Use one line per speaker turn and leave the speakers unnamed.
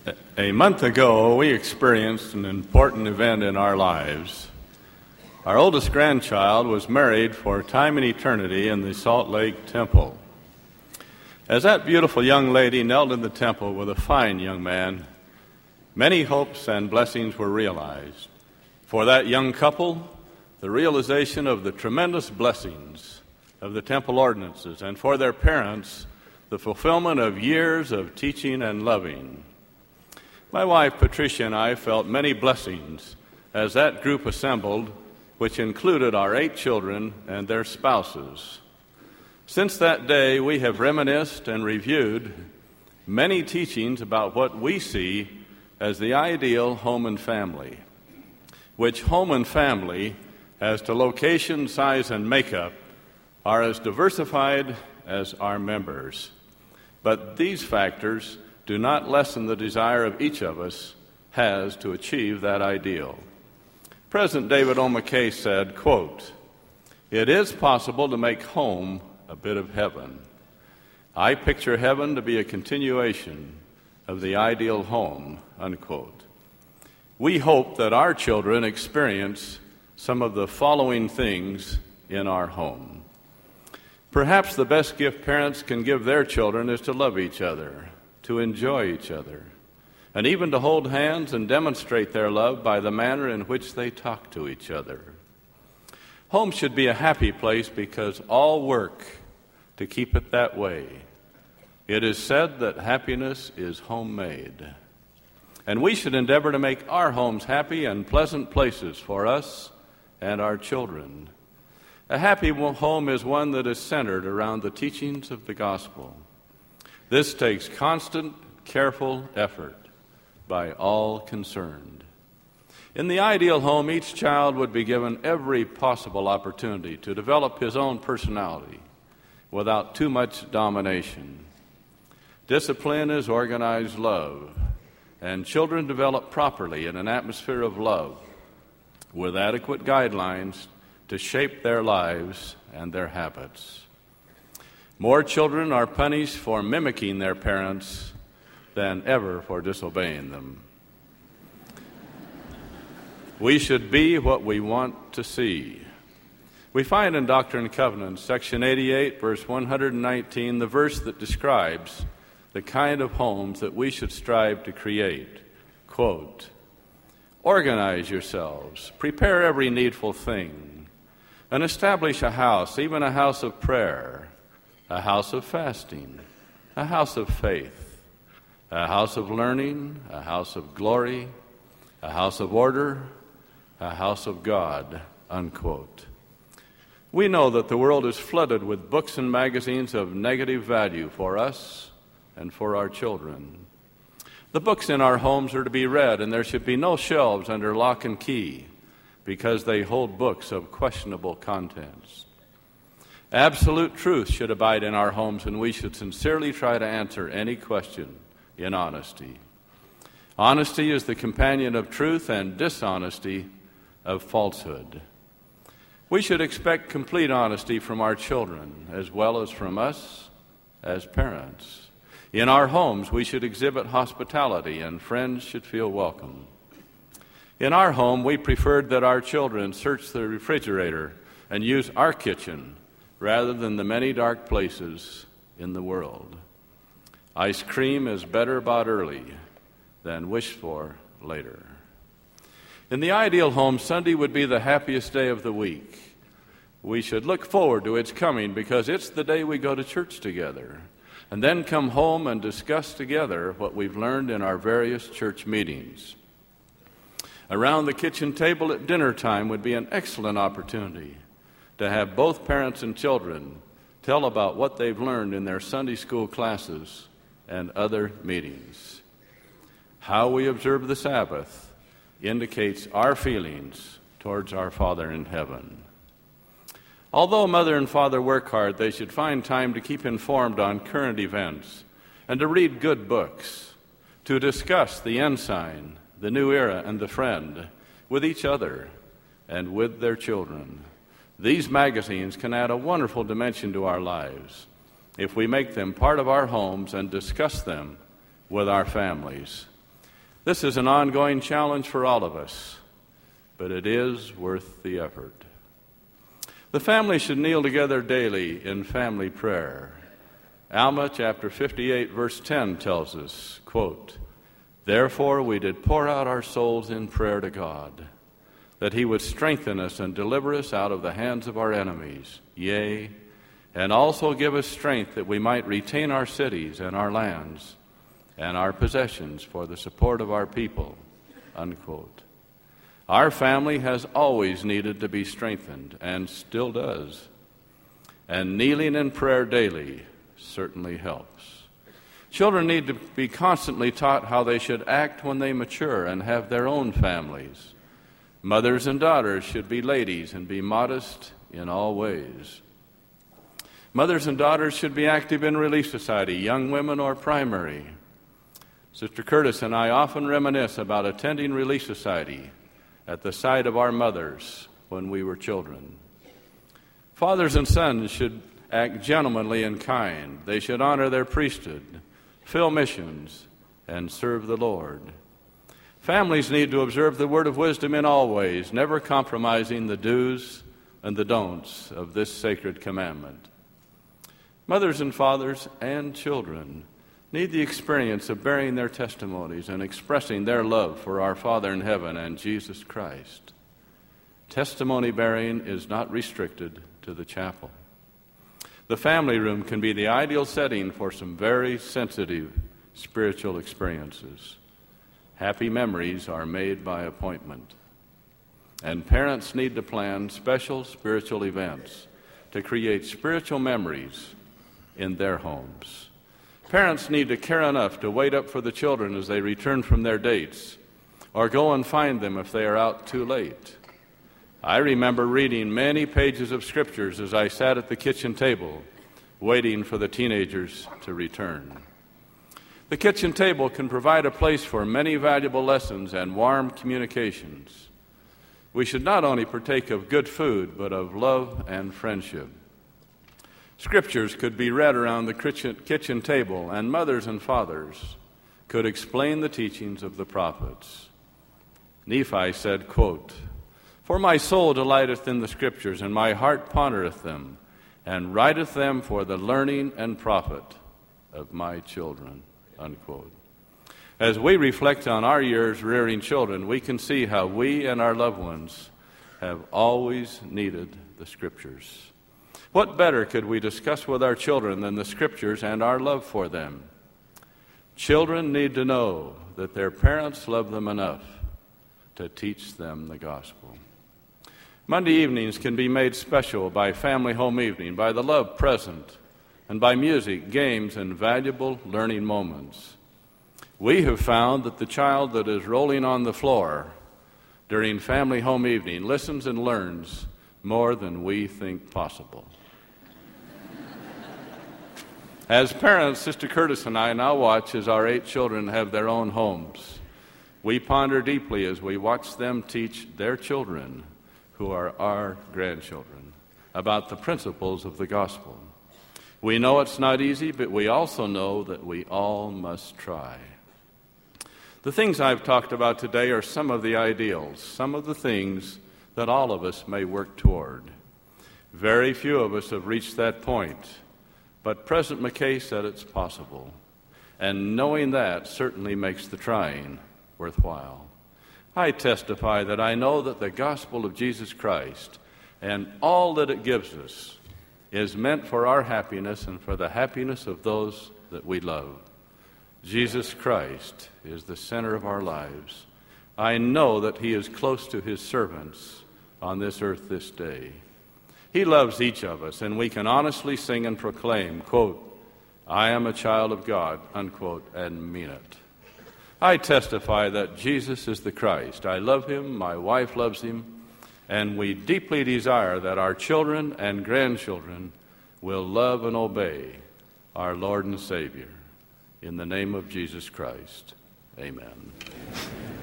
A month ago, we experienced an important event in our lives. Our oldest grandchild was married for time and eternity in the Salt Lake Temple. As that beautiful young lady knelt in the temple with a fine young man, many hopes and blessings were realized. For that young couple, the realization of the tremendous blessings of the temple ordinances, and for their parents, the fulfillment of years of teaching and loving. My wife, Patricia, and I felt many blessings as that group assembled, which included our 8 children and their spouses. Since that day, we have reminisced and reviewed many teachings about what we see as the ideal home and family, which home and family, as to location, size, and makeup, are as diversified as our members. But these factors do not lessen the desire of each of us has to achieve that ideal. President David O. McKay said, quote, "It is possible to make home a bit of heaven. I picture heaven to be a continuation of the ideal home," unquote. We hope that our children experience some of the following things in our home. Perhaps the best gift parents can give their children is to love each other, to enjoy each other, and even to hold hands and demonstrate their love by the manner in which they talk to each other. Home should be a happy place because all work to keep it that way. It is said that happiness is homemade. And we should endeavor to make our homes happy and pleasant places for us and our children. A happy home is one that is centered around the teachings of the gospel. This takes constant, careful effort by all concerned. In the ideal home, each child would be given every possible opportunity to develop his own personality without too much domination. Discipline is organized love, and children develop properly in an atmosphere of love with adequate guidelines to shape their lives and their habits. More children are punished for mimicking their parents than ever for disobeying them. We should be what we want to see. We find in Doctrine and Covenants, section 88, verse 119, the verse that describes the kind of homes that we should strive to create. Quote, "Organize yourselves, prepare every needful thing, and establish a house, even a house of prayer, a house of fasting, a house of faith, a house of learning, a house of glory, a house of order, a house of God," unquote. We know that the world is flooded with books and magazines of negative value for us and for our children. The books in our homes are to be read, and there should be no shelves under lock and key because they hold books of questionable contents. Absolute truth should abide in our homes, and we should sincerely try to answer any question in honesty. Honesty is the companion of truth, and dishonesty of falsehood. We should expect complete honesty from our children as well as from us as parents. In our homes, we should exhibit hospitality, and friends should feel welcome. In our home, we preferred that our children search the refrigerator and use our kitchen rather than the many dark places in the world. Ice cream is better bought early than wished for later. In the ideal home, Sunday would be the happiest day of the week. We should look forward to its coming because it's the day we go to church together and then come home and discuss together what we've learned in our various church meetings. Around the kitchen table at dinner time would be an excellent opportunity to have both parents and children tell about what they've learned in their Sunday school classes and other meetings. How we observe the Sabbath indicates our feelings towards our Father in heaven. Although mother and father work hard, they should find time to keep informed on current events and to read good books, to discuss the Ensign, the New Era, and the Friend with each other and with their children. These magazines can add a wonderful dimension to our lives if we make them part of our homes and discuss them with our families. This is an ongoing challenge for all of us, but it is worth the effort. The family should kneel together daily in family prayer. Alma chapter 58, verse 10 tells us, quote, "Therefore we did pour out our souls in prayer to God, that he would strengthen us and deliver us out of the hands of our enemies, yea, and also give us strength that we might retain our cities and our lands and our possessions for the support of our people," unquote. Our family has always needed to be strengthened and still does. And kneeling in prayer daily certainly helps. Children need to be constantly taught how they should act when they mature and have their own families. Mothers and daughters should be ladies and be modest in all ways. Mothers and daughters should be active in Relief Society, young women or primary. Sister Curtis and I often reminisce about attending Relief Society at the side of our mothers when we were children. Fathers and sons should act gentlemanly and kind. They should honor their priesthood, fill missions, and serve the Lord. Families need to observe the word of wisdom in all ways, never compromising the do's and the don'ts of this sacred commandment. Mothers and fathers and children need the experience of bearing their testimonies and expressing their love for our Father in heaven and Jesus Christ. Testimony bearing is not restricted to the chapel. The family room can be the ideal setting for some very sensitive spiritual experiences. Happy memories are made by appointment. And parents need to plan special spiritual events to create spiritual memories in their homes. Parents need to care enough to wait up for the children as they return from their dates, or go and find them if they are out too late. I remember reading many pages of scriptures as I sat at the kitchen table, waiting for the teenagers to return. The kitchen table can provide a place for many valuable lessons and warm communications. We should not only partake of good food, but of love and friendship. Scriptures could be read around the kitchen table, and mothers and fathers could explain the teachings of the prophets. Nephi said, quote, "For my soul delighteth in the Scriptures, and my heart pondereth them, and writeth them for the learning and profit of my children," unquote. As we reflect on our years rearing children, we can see how we and our loved ones have always needed the Scriptures. What better could we discuss with our children than the Scriptures and our love for them? Children need to know that their parents love them enough to teach them the gospel. Monday evenings can be made special by family home evening, by the love present, and by music, games, and valuable learning moments. We have found that the child that is rolling on the floor during family home evening listens and learns more than we think possible. As parents, Sister Curtis and I now watch as our 8 children have their own homes. We ponder deeply as we watch them teach their children, who are our grandchildren, about the principles of the gospel. We know it's not easy, but we also know that we all must try. The things I've talked about today are some of the ideals, some of the things that all of us may work toward. Very few of us have reached that point, but President McKay said it's possible, and knowing that certainly makes the trying worthwhile. I testify that I know that the gospel of Jesus Christ and all that it gives us is meant for our happiness and for the happiness of those that we love. Jesus Christ is the center of our lives. I know that he is close to his servants on this earth this day. He loves each of us, and we can honestly sing and proclaim, quote, "I am a child of God," unquote, and mean it. I testify that Jesus is the Christ. I love him, my wife loves him, and we deeply desire that our children and grandchildren will love and obey our Lord and Savior. In the name of Jesus Christ, amen.